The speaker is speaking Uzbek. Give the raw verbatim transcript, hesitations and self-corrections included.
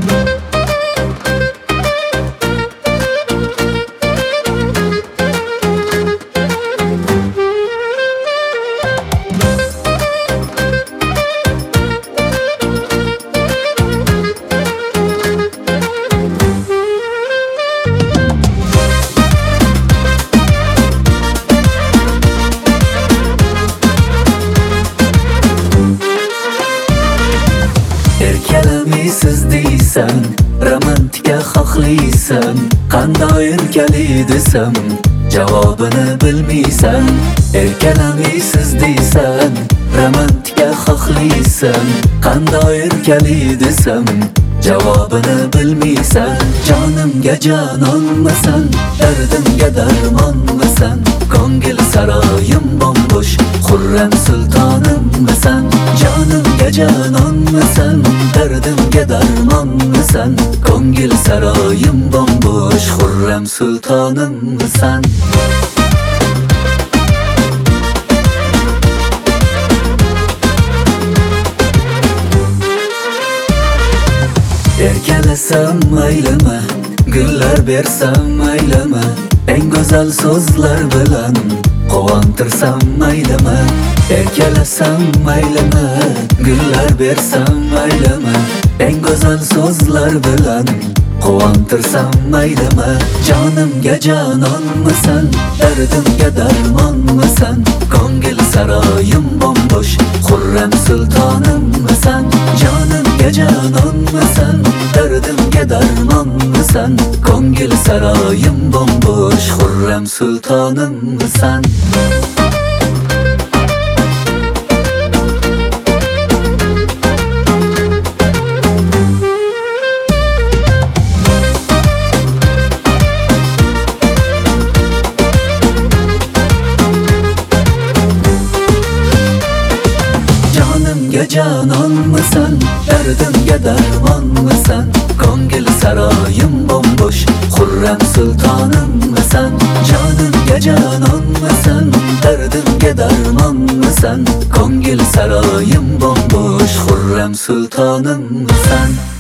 Erkalamisiz deysan, romantika xohlaysan, qanday erkali desam, javobini bilmaysan. Erkalamisiz deysan, romantika xohlaysan, qanday erkali desam, javobini bilmaysan. Jonimga jononmasan, dardimga darmonmasan, ko'ngil saroyim bombo'sh, xurram sultonimmisan. Jonimga jononmasan, dardimga darmonmisan, ko'ngil saroyim bombo'sh, xurram sultonimmisan. Erkalasam maylimi, gullar bersam maylimi, eng go'zal so'zlar bilan quvontirsam maylimi. Erkalasam maylimi, gullar bersam maylimi, eng go'zal so'zlar bilan quvontirsam maylimi. Jonimga jononmisan, dardimga darmonmisan, ko'ngil saroyim bombo'sh, xurram sultonimmisan. Jonimga jononmisan, dardimga darmonmisan, ko'ngil saroyim bombo'sh, xurram sultonimmisan. Jonimga jononmisan, dardimga darmonmisan, ko'ngil saroyim bombo'sh, xurram sultonimmisan. Jonimga jononmisan, dardimga darmonmisan, ko'ngil saroyim bombo'sh, xurram sultonimmisan.